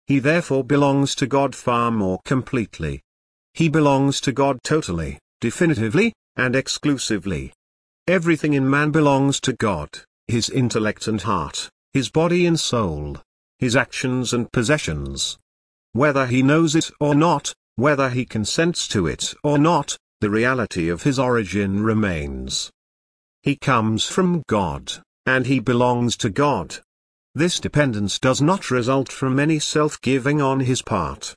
He therefore belongs to God far more completely. He belongs to God totally, definitively, and exclusively. Everything in man belongs to God, his intellect and heart, his body and soul, his actions and possessions. Whether he knows it or not, whether he consents to it or not, the reality of his origin remains. He comes from God, and he belongs to God. This dependence does not result from any self-giving on his part.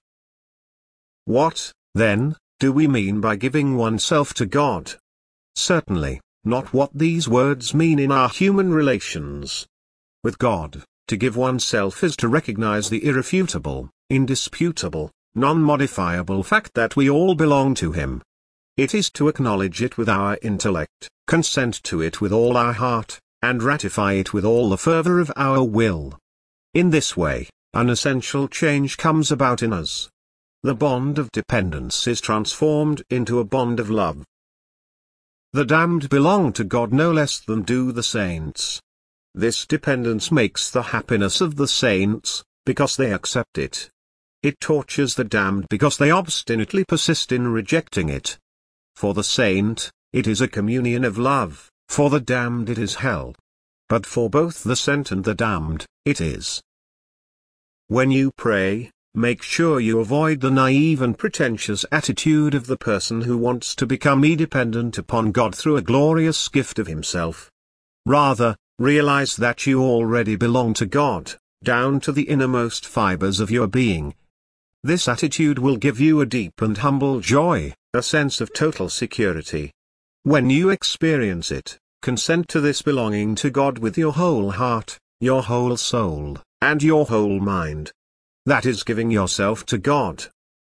What, then, do we mean by giving oneself to God? Certainly, not what these words mean in our human relations. With God, to give oneself is to recognize the irrefutable, indisputable, non-modifiable fact that we all belong to him. It is to acknowledge it with our intellect, consent to it with all our heart, and ratify it with all the fervor of our will. In this way, an essential change comes about in us. The bond of dependence is transformed into a bond of love. The damned belong to God no less than do the saints. This dependence makes the happiness of the saints, because they accept it. It tortures the damned because they obstinately persist in rejecting it. For the saint, it is a communion of love, for the damned it is hell. But for both the saint and the damned, it is. When you pray, make sure you avoid the naive and pretentious attitude of the person who wants to become dependent upon God through a glorious gift of himself. Rather, realize that you already belong to God, down to the innermost fibers of your being. This attitude will give you a deep and humble joy, a sense of total security. When you experience it, consent to this belonging to God with your whole heart, your whole soul, and your whole mind. That is giving yourself to God.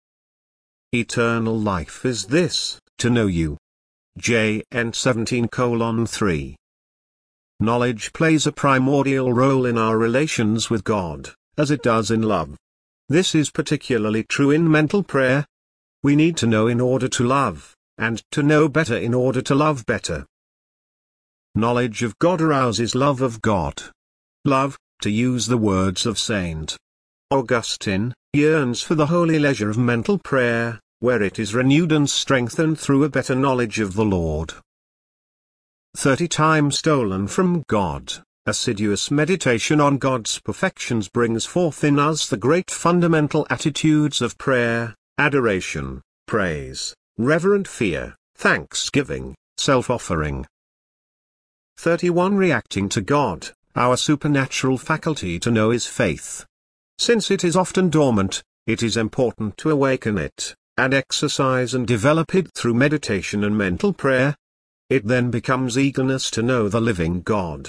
Eternal life is this, to know you. J.N. 17:3. Knowledge plays a primordial role in our relations with God, as it does in love. This is particularly true in mental prayer. We need to know in order to love, and to know better in order to love better. Knowledge of God arouses love of God. Love, to use the words of St. Augustine, yearns for the holy leisure of mental prayer, where it is renewed and strengthened through a better knowledge of the Lord. 30 times stolen from God, assiduous meditation on God's perfections brings forth in us the great fundamental attitudes of prayer, adoration, praise, reverent fear, thanksgiving, self-offering. 31 Reacting to God, our supernatural faculty to know is faith. Since it is often dormant, it is important to awaken it, and exercise and develop it through meditation and mental prayer. It then becomes eagerness to know the living God.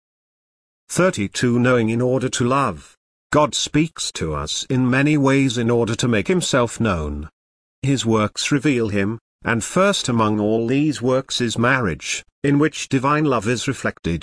32 Knowing in order to love. God speaks to us in many ways in order to make himself known. His works reveal him, and first among all these works is marriage, in which divine love is reflected.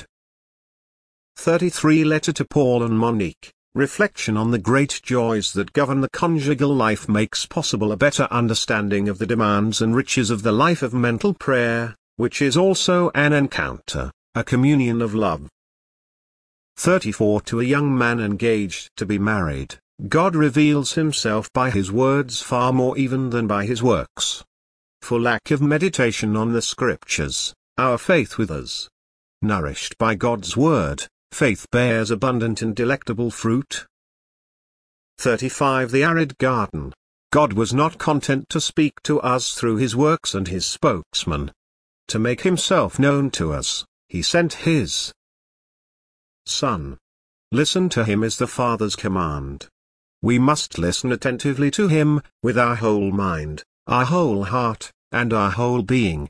33 Letter to Paul and Monique. Reflection on the great joys that govern the conjugal life makes possible a better understanding of the demands and riches of the life of mental prayer, which is also an encounter, a communion of love. 34 To a young man engaged to be married, God reveals himself by his words far more even than by his works. For lack of meditation on the scriptures, our faith withers. Nourished by God's word, faith bears abundant and delectable fruit. 35 The arid garden. God was not content to speak to us through his works and his spokesman. To make himself known to us, he sent his Son. Listen to him is the Father's command. We must listen attentively to him, with our whole mind, our whole heart, and our whole being.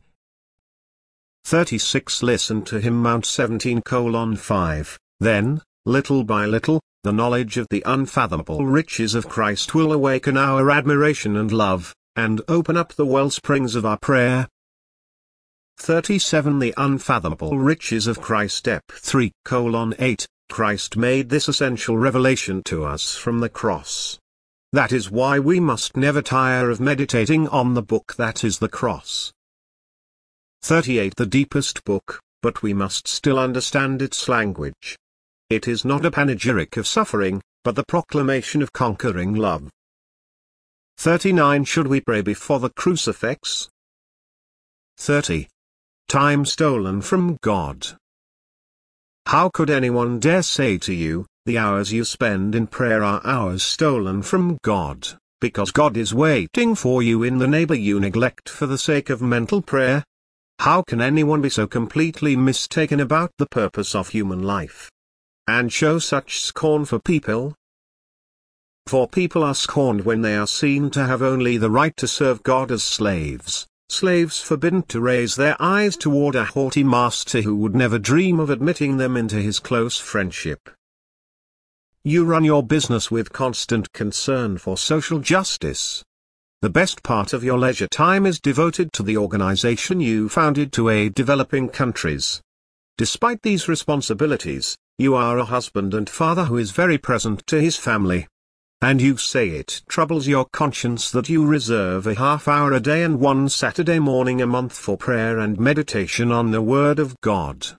36 Listen to him Mount 17:5. Then, little by little, the knowledge of the unfathomable riches of Christ will awaken our admiration and love, and open up the wellsprings of our prayer. 37 The unfathomable riches of Christ Step 3:8. Christ made this essential revelation to us from the cross. That is why we must never tire of meditating on the book that is the cross. 38 The deepest book, but we must still understand its language. It is not a panegyric of suffering, but the proclamation of conquering love. 39. Should we pray before the crucifix? 30. Time stolen from God. How could anyone dare say to you, the hours you spend in prayer are hours stolen from God, because God is waiting for you in the neighbor you neglect for the sake of mental prayer? How can anyone be so completely mistaken about the purpose of human life, and show such scorn for people? For people are scorned when they are seen to have only the right to serve God as slaves, slaves forbidden to raise their eyes toward a haughty master who would never dream of admitting them into his close friendship. You run your business with constant concern for social justice. The best part of your leisure time is devoted to the organization you founded to aid developing countries. Despite these responsibilities, you are a husband and father who is very present to his family. And you say it troubles your conscience that you reserve a half-hour a day and one Saturday morning a month for prayer and meditation on the Word of God.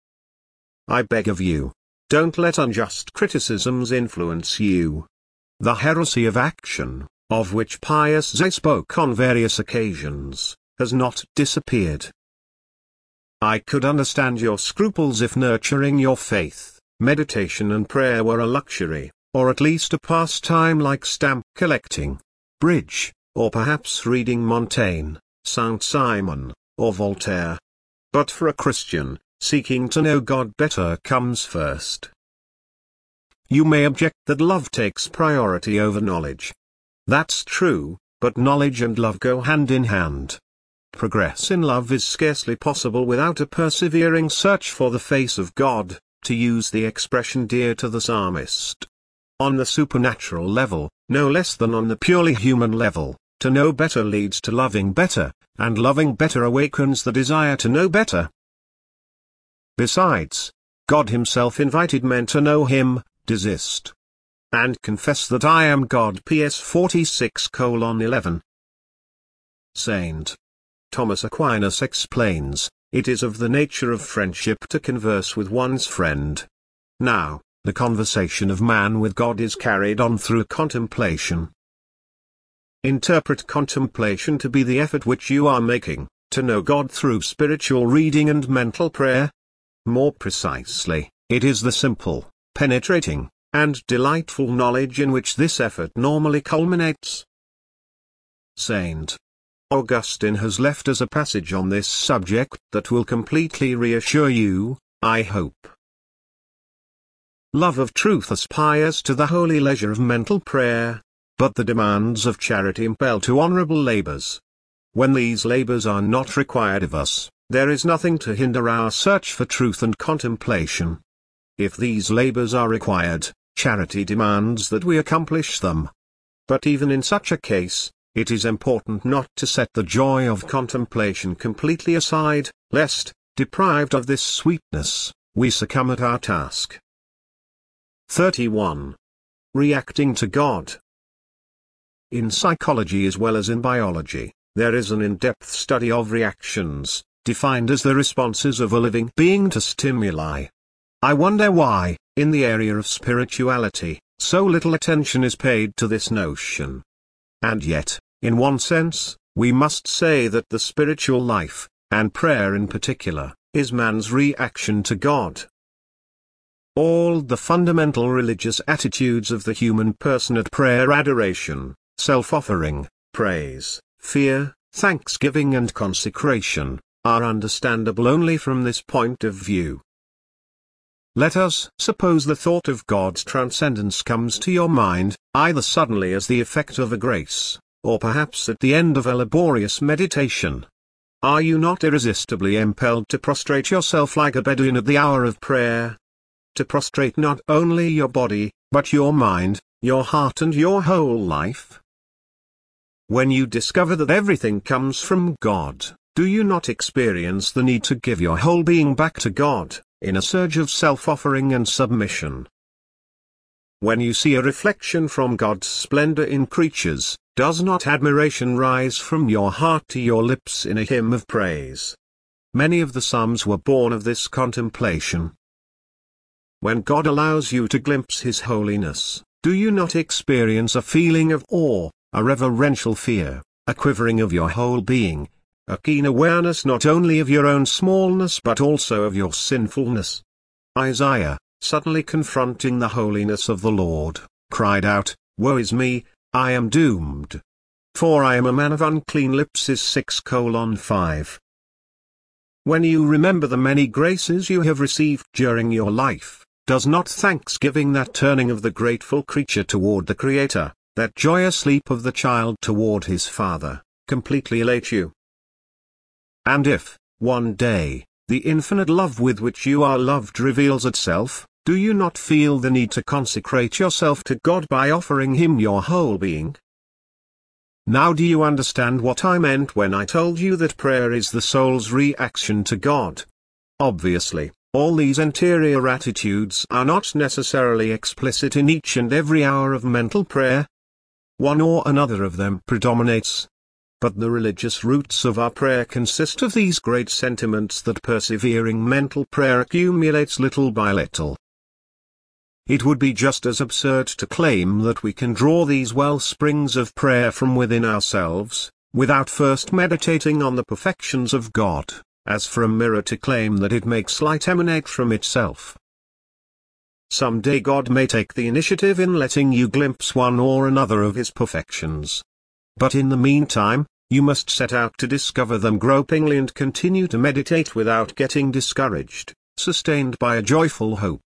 I beg of you, don't let unjust criticisms influence you. The heresy of action, of which Pius X spoke on various occasions, has not disappeared. I could understand your scruples if nurturing your faith, meditation and prayer were a luxury, or at least a pastime like stamp collecting, bridge, or perhaps reading Montaigne, Saint-Simon, or Voltaire. But for a Christian, seeking to know God better comes first. You may object that love takes priority over knowledge. That's true, but knowledge and love go hand in hand. Progress in love is scarcely possible without a persevering search for the face of God, to use the expression dear to the psalmist. On the supernatural level, no less than on the purely human level, to know better leads to loving better, and loving better awakens the desire to know better. Besides, God himself invited men to know him, desist, and confess that I am God. PS 46:11. St. Thomas Aquinas explains, it is of the nature of friendship to converse with one's friend. Now, the conversation of man with God is carried on through contemplation. Interpret contemplation to be the effort which you are making, to know God through spiritual reading and mental prayer. More precisely, it is the simple, penetrating, and delightful knowledge in which this effort normally culminates. St. Augustine has left us a passage on this subject that will completely reassure you, I hope. Love of truth aspires to the holy leisure of mental prayer, but the demands of charity impel to honorable labors. When these labors are not required of us, there is nothing to hinder our search for truth and contemplation. If these labors are required, charity demands that we accomplish them. But even in such a case, it is important not to set the joy of contemplation completely aside, lest, deprived of this sweetness, we succumb at our task. 31. Reacting to God. In psychology as well as in biology, there is an in-depth study of reactions, defined as the responses of a living being to stimuli. I wonder why, in the area of spirituality, so little attention is paid to this notion. And yet, in one sense, we must say that the spiritual life, and prayer in particular, is man's reaction to God. All the fundamental religious attitudes of the human person at prayer, adoration, self-offering, praise, fear, thanksgiving and consecration, are understandable only from this point of view. Let us suppose the thought of God's transcendence comes to your mind, either suddenly as the effect of a grace, or perhaps at the end of a laborious meditation. Are you not irresistibly impelled to prostrate yourself like a Bedouin at the hour of prayer? To prostrate not only your body, but your mind, your heart and your whole life? When you discover that everything comes from God, do you not experience the need to give your whole being back to God, in a surge of self-offering and submission? When you see a reflection from God's splendor in creatures, does not admiration rise from your heart to your lips in a hymn of praise? Many of the Psalms were born of this contemplation. When God allows you to glimpse His holiness, Do you not experience a feeling of awe, a reverential fear, a quivering of your whole being, a keen awareness not only of your own smallness but also of your sinfulness? Isaiah, suddenly confronting the holiness of the Lord, cried out, "Woe is me, I am doomed. For I am a man of unclean lips." 6:5. When you remember the many graces you have received during your life, does not thanksgiving, that turning of the grateful creature toward the Creator, that joyous leap of the child toward his Father, completely elate you? And if, one day, the infinite love with which you are loved reveals itself, do you not feel the need to consecrate yourself to God by offering Him your whole being? Now do you understand what I meant when I told you that prayer is the soul's reaction to God? Obviously, all these interior attitudes are not necessarily explicit in each and every hour of mental prayer. One or another of them predominates. But the religious roots of our prayer consist of these great sentiments that persevering mental prayer accumulates little by little. It would be just as absurd to claim that we can draw these well springs of prayer from within ourselves, without first meditating on the perfections of God, as for a mirror to claim that it makes light emanate from itself. Some day God may take the initiative in letting you glimpse one or another of His perfections. But in the meantime, you must set out to discover them gropingly and continue to meditate without getting discouraged, sustained by a joyful hope.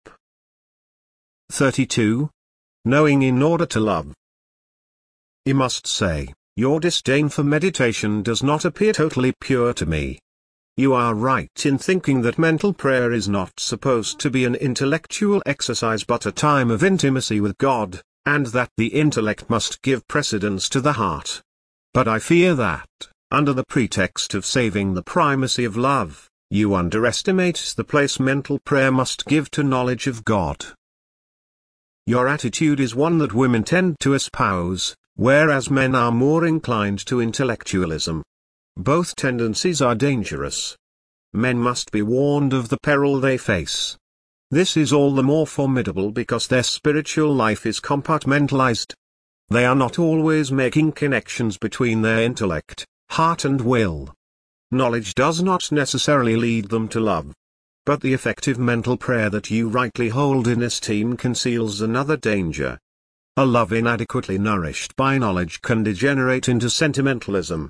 32. Knowing in order to love. You must say, your disdain for meditation does not appear totally pure to me. You are right in thinking that mental prayer is not supposed to be an intellectual exercise but a time of intimacy with God, and that the intellect must give precedence to the heart. But I fear that, under the pretext of saving the primacy of love, you underestimate the place mental prayer must give to knowledge of God. Your attitude is one that women tend to espouse, whereas men are more inclined to intellectualism. Both tendencies are dangerous. Men must be warned of the peril they face. This is all the more formidable because their spiritual life is compartmentalized. They are not always making connections between their intellect, heart and will. Knowledge does not necessarily lead them to love. But the effective mental prayer that you rightly hold in esteem conceals another danger. A love inadequately nourished by knowledge can degenerate into sentimentalism.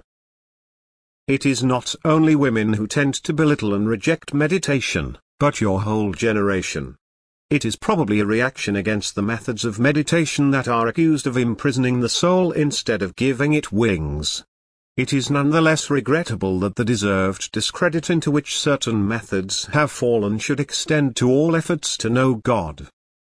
It is not only women who tend to belittle and reject meditation, but your whole generation. It is probably a reaction against the methods of meditation that are accused of imprisoning the soul instead of giving it wings. It is nonetheless regrettable that the deserved discredit into which certain methods have fallen should extend to all efforts to know God.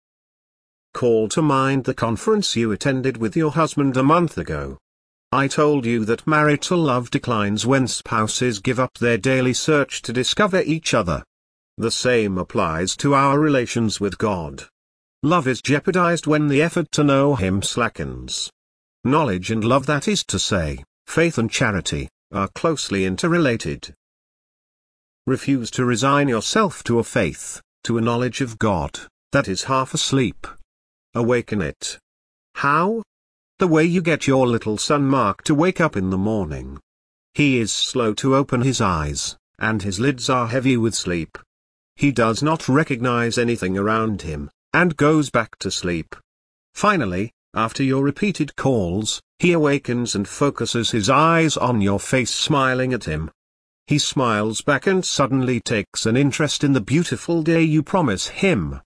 Call to mind the conference you attended with your husband a month ago. I told you that marital love declines when spouses give up their daily search to discover each other. The same applies to our relations with God. Love is jeopardized when the effort to know Him slackens. Knowledge and love, that is to say, faith and charity, are closely interrelated. Refuse to resign yourself to a faith, to a knowledge of God, that is half asleep. Awaken it. How? The way you get your little son Mark to wake up in the morning. He is slow to open his eyes, and his lids are heavy with sleep. He does not recognize anything around him, and goes back to sleep. Finally, after your repeated calls, he awakens and focuses his eyes on your face, smiling at him. He smiles back and suddenly takes an interest in the beautiful day you promise him.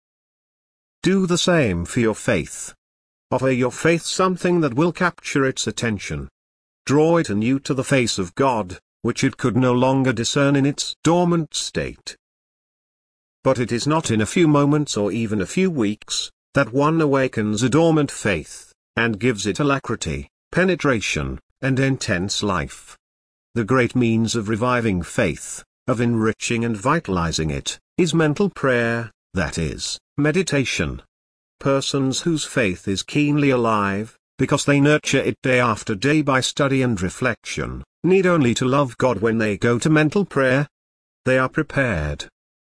Do the same for your faith. Offer your faith something that will capture its attention. Draw it anew to the face of God, which it could no longer discern in its dormant state. But it is not in a few moments or even a few weeks, that one awakens a dormant faith, and gives it alacrity, penetration, and intense life. The great means of reviving faith, of enriching and vitalizing it, is mental prayer, that is, meditation. Persons whose faith is keenly alive, because they nurture it day after day by study and reflection, need only to love God when they go to mental prayer. They are prepared,